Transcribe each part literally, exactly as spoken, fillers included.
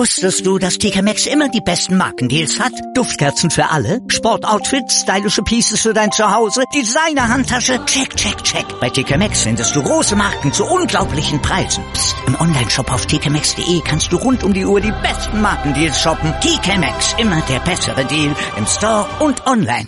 Wusstest du, dass T K Maxx immer die besten Markendeals hat? Duftkerzen für alle, Sportoutfits, stylische Pieces für dein Zuhause, Designer-Handtasche, check, check, check. Bei T K Maxx findest du große Marken zu unglaublichen Preisen. Psst. Im Onlineshop auf t k maxx punkt d e kannst du rund um die Uhr die besten Markendeals shoppen. T K Maxx, immer der bessere Deal im Store und online.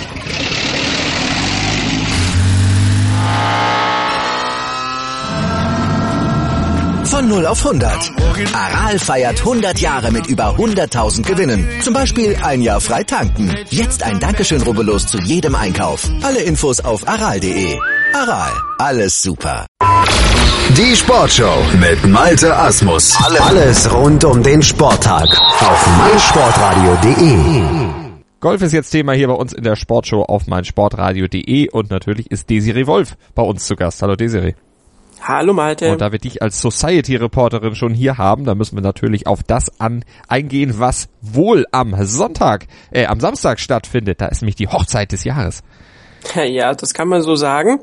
Von null auf hundert. Aral feiert hundert Jahre mit über hunderttausend Gewinnen. Zum Beispiel ein Jahr frei tanken. Jetzt ein Dankeschön, rubbellos zu jedem Einkauf. Alle Infos auf aral punkt de. Aral, alles super. Die Sportshow mit Malte Asmus. Alles rund um den Sporttag auf meinsportradio punkt de. Golf ist jetzt Thema hier bei uns in der Sportshow auf meinsportradio punkt de und natürlich ist Desiree Wolf bei uns zu Gast. Hallo Desiree. Hallo Malte. Und da wir dich als Society-Reporterin schon hier haben, da müssen wir natürlich auf das an eingehen, was wohl am Sonntag, äh, am Samstag stattfindet. Da ist nämlich die Hochzeit des Jahres. Ja, das kann man so sagen.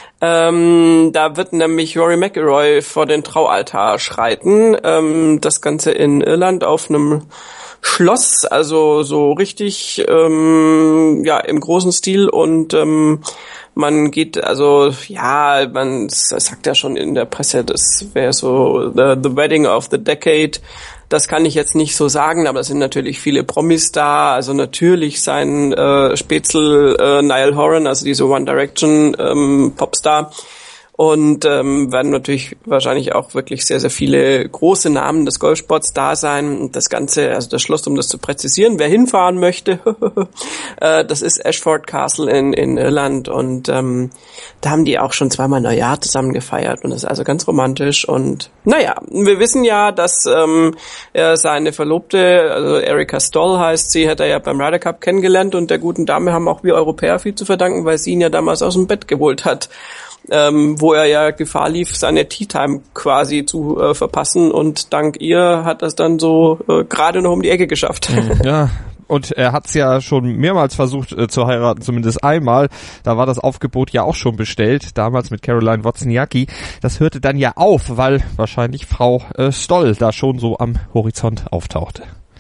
Ähm, da wird nämlich Rory McIlroy vor den Traualtar schreiten. Ähm, das Ganze in Irland auf einem Schloss, also so richtig, ähm, ja, im großen Stil und ähm, man geht, also, ja, man sagt ja schon in der Presse, das wäre so the, the Wedding of the Decade. Das kann ich jetzt nicht so sagen, aber es sind natürlich viele Promis da. Also natürlich sein äh, Spätzl äh, Niall Horan, also diese One Direction ähm, Popstar. Und ähm, werden natürlich wahrscheinlich auch wirklich sehr, sehr viele große Namen des Golfsports da sein. Und das Ganze, also das Schloss, um das zu präzisieren, wer hinfahren möchte, äh, das ist Ashford Castle in, in Irland. Und ähm, da haben die auch schon zweimal Neujahr zusammen gefeiert. Und das ist also ganz romantisch. Und naja, wir wissen ja, dass ähm, er seine Verlobte, also Erica Stoll heißt sie, hat er ja beim Ryder Cup kennengelernt. Und der guten Dame haben auch wir Europäer viel zu verdanken, weil sie ihn ja damals aus dem Bett geholt hat. Ähm, wo er ja Gefahr lief, seine Tea-Time quasi zu äh, verpassen und dank ihr hat das dann so äh, gerade noch um die Ecke geschafft. Ja, und er hat's ja schon mehrmals versucht äh, zu heiraten, zumindest einmal. Da war das Aufgebot ja auch schon bestellt, damals mit Caroline Wozniacki. Das hörte dann ja auf, weil wahrscheinlich Frau äh, Stoll da schon so am Horizont auftauchte.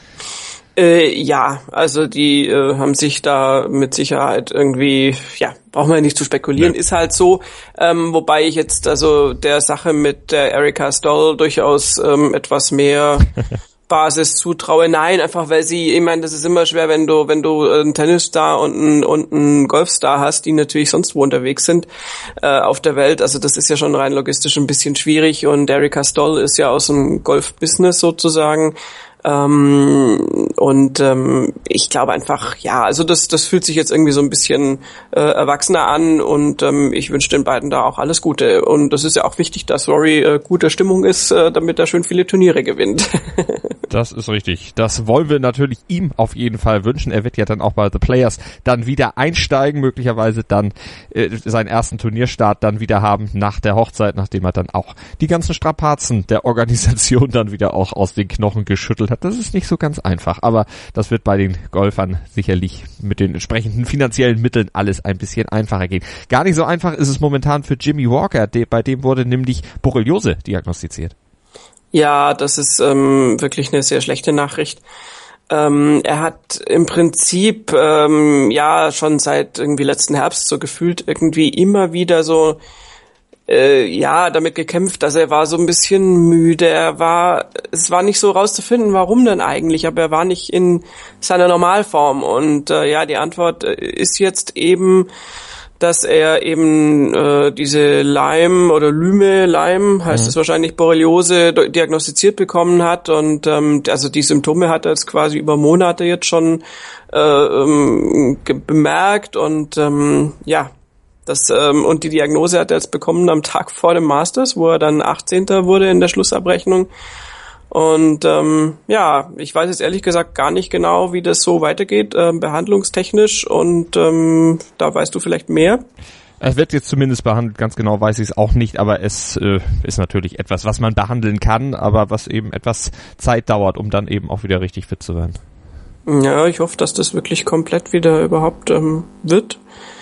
Äh, ja, also die äh, haben sich da mit Sicherheit irgendwie, ja, brauchen wir nicht zu spekulieren, ja. Ist halt so, ähm, wobei ich jetzt also der Sache mit der Erica Stoll durchaus ähm, etwas mehr Basis zutraue. Nein, einfach weil sie, ich meine, das ist immer schwer, wenn du wenn du einen Tennisstar und einen, und einen Golfstar hast, die natürlich sonst wo unterwegs sind äh, auf der Welt. Also das ist ja schon rein logistisch ein bisschen schwierig und Erica Stoll ist ja aus dem Golf-Business sozusagen. Ähm, und ähm, ich glaube einfach, ja, also das das fühlt sich jetzt irgendwie so ein bisschen äh, erwachsener an und ähm, ich wünsche den beiden da auch alles Gute. Und das ist ja auch wichtig, dass Rory äh, guter Stimmung ist, äh, damit er schön viele Turniere gewinnt. Das ist richtig. Das wollen wir natürlich ihm auf jeden Fall wünschen. Er wird ja dann auch bei The Players dann wieder einsteigen, möglicherweise dann äh, seinen ersten Turnierstart dann wieder haben nach der Hochzeit, nachdem er dann auch die ganzen Strapazen der Organisation dann wieder auch aus den Knochen geschüttelt hat. Das ist nicht so ganz einfach, aber das wird bei den Golfern sicherlich mit den entsprechenden finanziellen Mitteln alles ein bisschen einfacher gehen. Gar nicht so einfach ist es momentan für Jimmy Walker, de, bei dem wurde nämlich Borreliose diagnostiziert. Ja, das ist ähm, wirklich eine sehr schlechte Nachricht. Ähm, er hat im Prinzip ähm, ja schon seit irgendwie letzten Herbst so gefühlt irgendwie immer wieder so Äh, ja, damit gekämpft, dass er war so ein bisschen müde, er war, es war nicht so rauszufinden, warum denn eigentlich, aber er war nicht in seiner Normalform und äh, ja, die Antwort ist jetzt eben, dass er eben äh, diese Lyme oder Lyme, Lyme heißt mhm. es wahrscheinlich, Borreliose diagnostiziert bekommen hat und ähm, also die Symptome hat er jetzt quasi über Monate jetzt schon äh, ähm, ge- bemerkt und ähm, ja, Das, ähm, und die Diagnose hat er jetzt bekommen am Tag vor dem Masters, wo er dann achtzehnter wurde in der Schlussabrechnung. Und ähm, ja, ich weiß jetzt ehrlich gesagt gar nicht genau, wie das so weitergeht, äh, behandlungstechnisch. Und ähm, da weißt du vielleicht mehr. Es wird jetzt zumindest behandelt, ganz genau weiß ich es auch nicht, aber es äh, ist natürlich etwas, was man behandeln kann, aber was eben etwas Zeit dauert, um dann eben auch wieder richtig fit zu werden. Ja, ich hoffe, dass das wirklich komplett wieder überhaupt ähm, wird.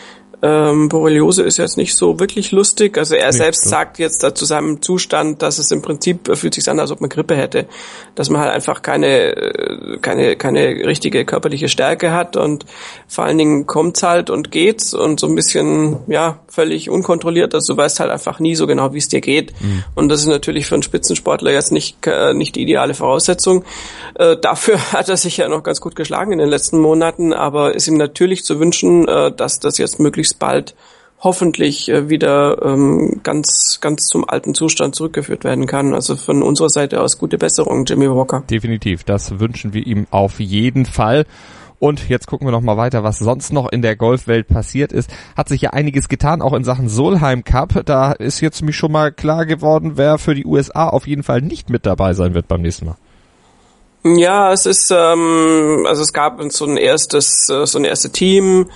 Ähm, Borreliose ist jetzt nicht so wirklich lustig. Also er Nicht selbst so. sagt jetzt da zu seinem Zustand, dass es im Prinzip äh, fühlt sich an, als ob man Grippe hätte. Dass man halt einfach keine, äh, keine, keine richtige körperliche Stärke hat und vor allen Dingen kommt's halt und geht's und so ein bisschen, ja, völlig unkontrolliert. Also du weißt halt einfach nie so genau, wie es dir geht. Mhm. Und das ist natürlich für einen Spitzensportler jetzt nicht, äh, nicht die ideale Voraussetzung. Äh, dafür hat er sich ja noch ganz gut geschlagen in den letzten Monaten, aber ist ihm natürlich zu wünschen, äh, dass das jetzt möglichst bald hoffentlich äh, wieder ähm, ganz ganz zum alten Zustand zurückgeführt werden kann. Also von unserer Seite aus gute Besserung, Jimmy Walker. Definitiv, das wünschen wir ihm auf jeden Fall. Und jetzt gucken wir noch mal weiter, was sonst noch in der Golfwelt passiert ist. Hat sich ja einiges getan, auch in Sachen Solheim Cup. Da ist jetzt mich schon mal klar geworden, wer für die U S A auf jeden Fall nicht mit dabei sein wird beim nächsten Mal. Ja, es ist, ähm, also es gab so ein erstes, so eine erste Team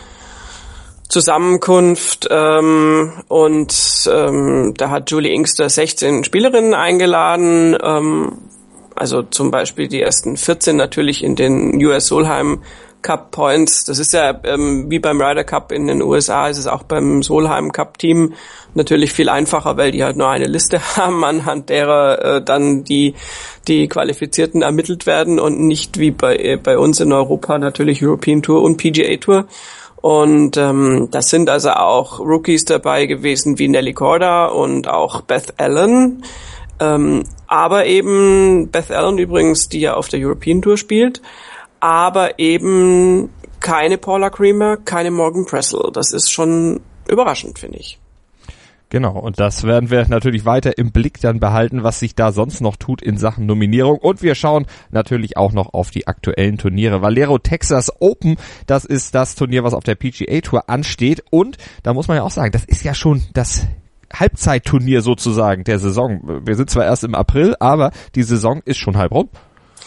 Zusammenkunft ähm, und ähm, da hat Julie Inkster sechzehn Spielerinnen eingeladen, ähm, also zum Beispiel die ersten vierzehn natürlich in den U S Solheim Cup Points. Das ist ja ähm, wie beim Ryder Cup in den U S A, ist es auch beim Solheim Cup Team natürlich viel einfacher, weil die halt nur eine Liste haben, anhand derer äh, dann die die Qualifizierten ermittelt werden und nicht wie bei äh, bei uns in Europa natürlich European Tour und P G A Tour. Und ähm, das sind also auch Rookies dabei gewesen wie Nelly Korda und auch Beth Allen. Ähm, aber eben Beth Allen übrigens, die ja auf der European Tour spielt, aber eben keine Paula Creamer, keine Morgan Pressel. Das ist schon überraschend, finde ich. Genau, und das werden wir natürlich weiter im Blick dann behalten, was sich da sonst noch tut in Sachen Nominierung. Und wir schauen natürlich auch noch auf die aktuellen Turniere. Valero Texas Open, das ist das Turnier, was auf der P G A Tour ansteht. Und da muss man ja auch sagen, das ist ja schon das Halbzeitturnier sozusagen der Saison. Wir sind zwar erst im April, aber die Saison ist schon halb rum.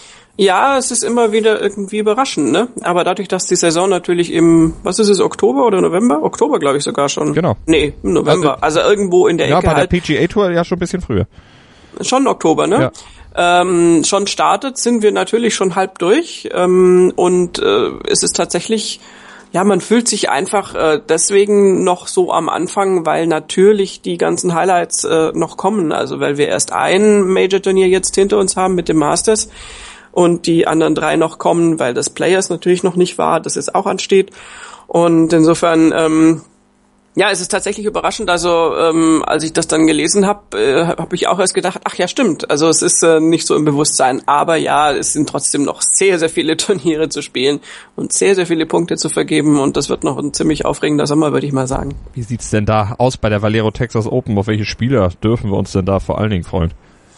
Ja, es ist immer wieder irgendwie überraschend, ne? Aber dadurch, dass die Saison natürlich im, was ist es, Oktober oder November? Oktober, glaube ich sogar schon. Genau. Nee, im November. Also, also irgendwo in der ja, Ecke bei der halt. P G A Tour ja schon ein bisschen früher. Schon Oktober, ne? Ja. Ähm, schon startet, sind wir natürlich schon halb durch. Ähm, und äh, es ist tatsächlich, ja, man fühlt sich einfach äh, deswegen noch so am Anfang, weil natürlich die ganzen Highlights äh, noch kommen. Also weil wir erst ein Major-Turnier jetzt hinter uns haben mit dem Masters und die anderen drei noch kommen, weil das Players natürlich noch nicht war, das jetzt auch ansteht. Und insofern, ähm, ja, es ist tatsächlich überraschend. Also ähm, als ich das dann gelesen habe, äh, habe ich auch erst gedacht, ach ja, stimmt. Also es ist äh, nicht so im Bewusstsein. Aber ja, es sind trotzdem noch sehr, sehr viele Turniere zu spielen und sehr, sehr viele Punkte zu vergeben. Und das wird noch ein ziemlich aufregender Sommer, würde ich mal sagen. Wie sieht's denn da aus bei der Valero Texas Open? Auf welche Spieler dürfen wir uns denn da vor allen Dingen freuen?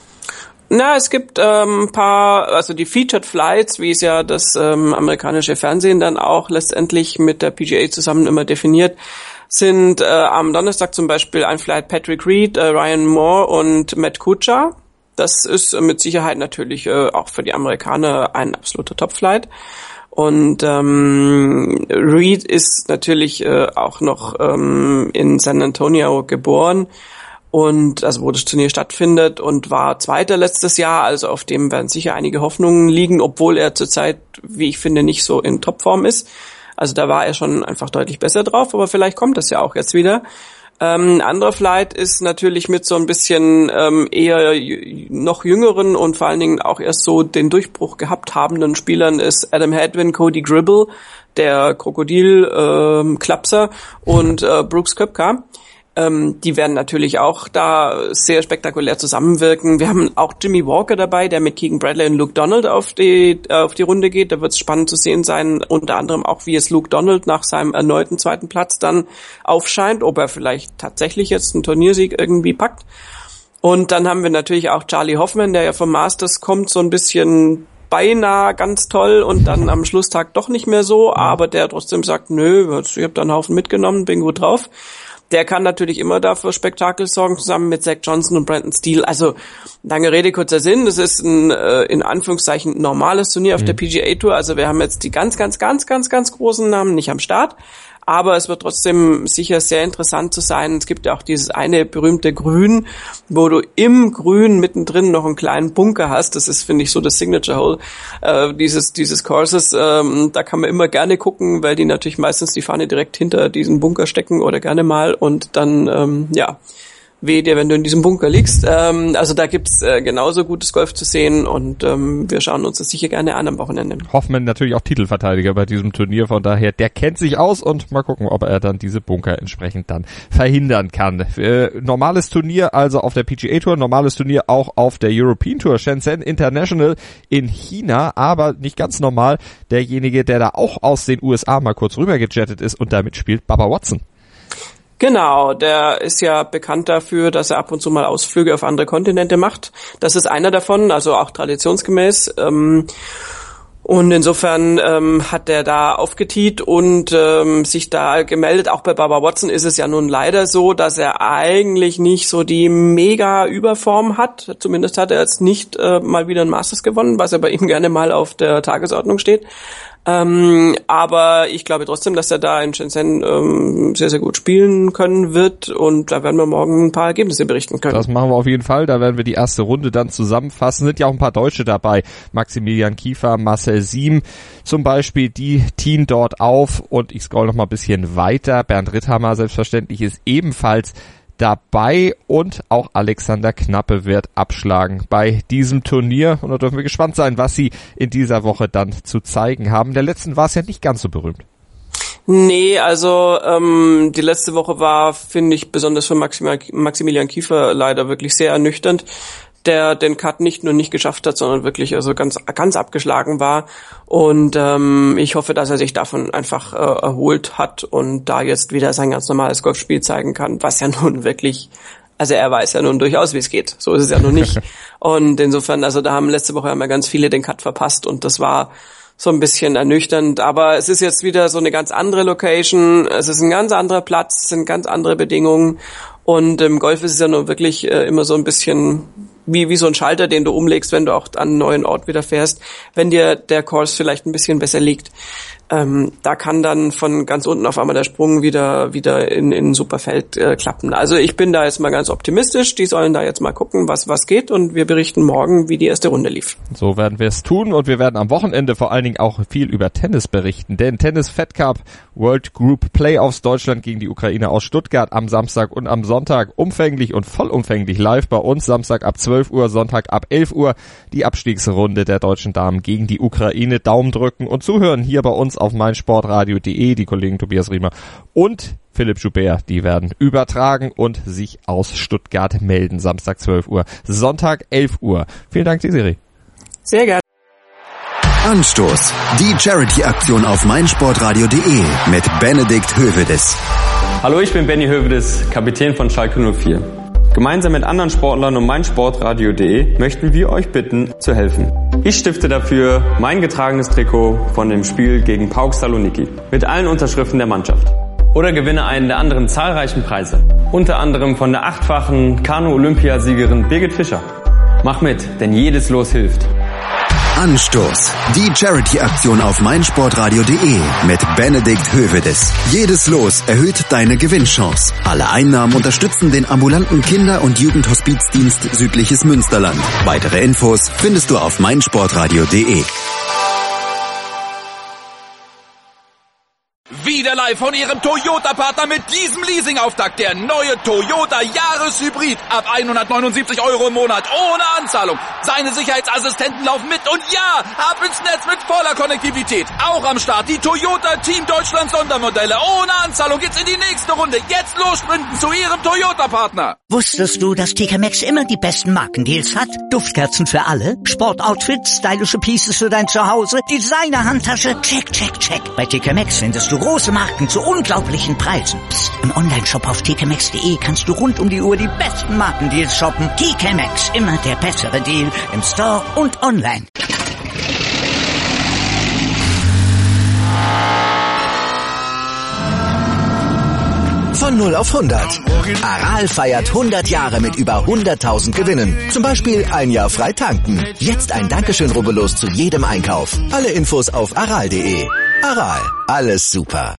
Na, es gibt ähm, paar, also die Featured Flights, wie es ja das ähm, amerikanische Fernsehen dann auch letztendlich mit der P G A zusammen immer definiert, sind äh, am Donnerstag zum Beispiel ein Flight Patrick Reed, äh, Ryan Moore und Matt Kuchar. Das ist äh, mit Sicherheit natürlich äh, auch für die Amerikaner ein absoluter Top-Flight. Und ähm, Reed ist natürlich äh, auch noch ähm, in San Antonio geboren. Und also wo das Turnier stattfindet und war Zweiter letztes Jahr, also auf dem werden sicher einige Hoffnungen liegen, obwohl er zurzeit, wie ich finde, nicht so in Topform ist. Also da war er schon einfach deutlich besser drauf, aber vielleicht kommt das ja auch jetzt wieder. Ähm, ein anderer Flight ist natürlich mit so ein bisschen ähm, eher j- noch jüngeren und vor allen Dingen auch erst so den Durchbruch gehabt habenden Spielern ist Adam Hadwin, Cody Gribble, der Krokodil-Klapser ähm, und äh, Brooks Koepka. Ähm, die werden natürlich auch da sehr spektakulär zusammenwirken. Wir haben auch Jimmy Walker dabei, der mit Keegan Bradley und Luke Donald auf die äh, auf die Runde geht. Da wird es spannend zu sehen sein, unter anderem auch, wie es Luke Donald nach seinem erneuten zweiten Platz dann aufscheint, ob er vielleicht tatsächlich jetzt einen Turniersieg irgendwie packt. Und dann haben wir natürlich auch Charlie Hoffman, der ja vom Masters kommt, so ein bisschen beinahe ganz toll und dann am Schlusstag doch nicht mehr so, aber der trotzdem sagt, nö, ich habe da einen Haufen mitgenommen, bin gut drauf. Der kann natürlich immer dafür Spektakel sorgen, zusammen mit Zach Johnson und Brandon Steele. Also, lange Rede, kurzer Sinn, das ist ein, äh, in Anführungszeichen, normales Turnier auf mhm. der P G A Tour. Also wir haben jetzt die ganz, ganz, ganz, ganz, ganz großen Namen nicht am Start. Aber es wird trotzdem sicher sehr interessant zu sein. Es gibt ja auch dieses eine berühmte Grün, wo du im Grün mittendrin noch einen kleinen Bunker hast. Das ist, finde ich, so das Signature Hole äh, dieses dieses Courses. Ähm, da kann man immer gerne gucken, weil die natürlich meistens die Fahne direkt hinter diesen Bunker stecken oder gerne mal und dann, ähm, ja, weh dir, wenn du in diesem Bunker liegst. Ähm, also da gibt's äh, genauso gutes Golf zu sehen und ähm, wir schauen uns das sicher gerne an am Wochenende. Hoffmann natürlich auch Titelverteidiger bei diesem Turnier, von daher, der kennt sich aus und mal gucken, ob er dann diese Bunker entsprechend dann verhindern kann. Äh, normales Turnier also auf der P G A Tour, normales Turnier auch auf der European Tour, Shenzhen International in China, aber nicht ganz normal, derjenige, der da auch aus den U S A mal kurz rüber gejettet ist und damit spielt, Bubba Watson. Genau, der ist ja bekannt dafür, dass er ab und zu mal Ausflüge auf andere Kontinente macht. Das ist einer davon, also auch traditionsgemäß. Ähm, und insofern ähm, hat er da aufgetiet und ähm, sich da gemeldet. Auch bei Bubba Watson ist es ja nun leider so, dass er eigentlich nicht so die mega Überform hat. Zumindest hat er jetzt nicht äh, mal wieder ein Masters gewonnen, was ja bei ihm gerne mal auf der Tagesordnung steht. Ähm, aber ich glaube trotzdem, dass er da in Shenzhen ähm, sehr, sehr gut spielen können wird und da werden wir morgen ein paar Ergebnisse berichten können. Das machen wir auf jeden Fall, da werden wir die erste Runde dann zusammenfassen. Sind ja auch ein paar Deutsche dabei, Maximilian Kiefer, Marcel Siem zum Beispiel, die teamen dort auf und ich scroll noch mal ein bisschen weiter. Bernd Ritthammer selbstverständlich ist ebenfalls dabei und auch Alexander Knappe wird abschlagen bei diesem Turnier und da dürfen wir gespannt sein, was sie in dieser Woche dann zu zeigen haben. In der letzten war es ja nicht ganz so berühmt. Nee, also ähm, die letzte Woche war, finde ich, besonders für Maxim- Maximilian Kiefer leider wirklich sehr ernüchternd, der den Cut nicht nur nicht geschafft hat, sondern wirklich also ganz ganz abgeschlagen war. Und ähm, ich hoffe, dass er sich davon einfach äh, erholt hat und da jetzt wieder sein ganz normales Golfspiel zeigen kann, was ja nun wirklich, also er weiß ja nun durchaus, wie es geht. So ist es ja nun nicht. Und insofern, also da haben letzte Woche haben ja ganz viele den Cut verpasst und das war so ein bisschen ernüchternd. Aber es ist jetzt wieder so eine ganz andere Location, es ist ein ganz anderer Platz, es sind ganz andere Bedingungen und im Golf ist es ja nun wirklich äh, immer so ein bisschen wie wie so ein Schalter, den du umlegst, wenn du auch an einen neuen Ort wieder fährst, wenn dir der Course vielleicht ein bisschen besser liegt. Ähm, da kann dann von ganz unten auf einmal der Sprung wieder wieder in in ein super Feld äh, klappen. Also ich bin da jetzt mal ganz optimistisch. Die sollen da jetzt mal gucken, was was geht und wir berichten morgen, wie die erste Runde lief. So werden wir es tun und wir werden am Wochenende vor allen Dingen auch viel über Tennis berichten, denn Tennis Fed Cup World Group Playoffs Deutschland gegen die Ukraine aus Stuttgart am Samstag und am Sonntag umfänglich und vollumfänglich live bei uns. Samstag ab zwölf Uhr, Sonntag ab elf Uhr die Abstiegsrunde der deutschen Damen gegen die Ukraine. Daumen drücken und zuhören hier bei uns auf meinsportradio punkt de. Die Kollegen Tobias Riemer und Philipp Joubert, die werden übertragen und sich aus Stuttgart melden. Samstag zwölf Uhr, Sonntag elf Uhr. Vielen Dank, Desiree. Sehr gerne. Anstoß. Die Charity-Aktion auf meinsportradio punkt de mit Benedikt Hövedes. Hallo, ich bin Benny Hövedes, Kapitän von Schalke null vier. Gemeinsam mit anderen Sportlern und meinsportradio punkt de möchten wir euch bitten, zu helfen. Ich stifte dafür mein getragenes Trikot von dem Spiel gegen PAOK Saloniki mit allen Unterschriften der Mannschaft. Oder gewinne einen der anderen zahlreichen Preise. Unter anderem von der achtfachen Kanu-Olympiasiegerin Birgit Fischer. Mach mit, denn jedes Los hilft. Anstoß. Die Charity-Aktion auf meinsportradio punkt de mit Benedikt Hövedes. Jedes Los erhöht deine Gewinnchance. Alle Einnahmen unterstützen den ambulanten Kinder- und Jugendhospizdienst Südliches Münsterland. Weitere Infos findest du auf meinsportradio punkt de. Wieder live von Ihrem Toyota-Partner mit diesem Leasing-Auftakt. Der neue Toyota Jahreshybrid. Ab hundertneunundsiebzig Euro im Monat. Ohne Anzahlung. Seine Sicherheitsassistenten laufen mit. Und ja, ab ins Netz mit voller Konnektivität. Auch am Start die Toyota Team Deutschland Sondermodelle. Ohne Anzahlung geht's in die nächste Runde. Jetzt los sprinten zu Ihrem Toyota-Partner. Wusstest du, dass T K Maxx immer die besten Markendeals hat? Duftkerzen für alle, Sportoutfits, stylische Pieces für dein Zuhause, Designer-Handtasche, check, check, check. Bei T K Maxx findest du große Marken zu unglaublichen Preisen. Psst. Im Onlineshop auf t k maxx punkt de kannst du rund um die Uhr die besten Markendeals shoppen. T K Maxx, immer der bessere Deal im Store und online. Von null auf hundert. Aral feiert hundert Jahre mit über hunderttausend Gewinnen. Zum Beispiel ein Jahr frei tanken. Jetzt ein Dankeschön, rubbellos zu jedem Einkauf. Alle Infos auf aral punkt de. Aral, alles super.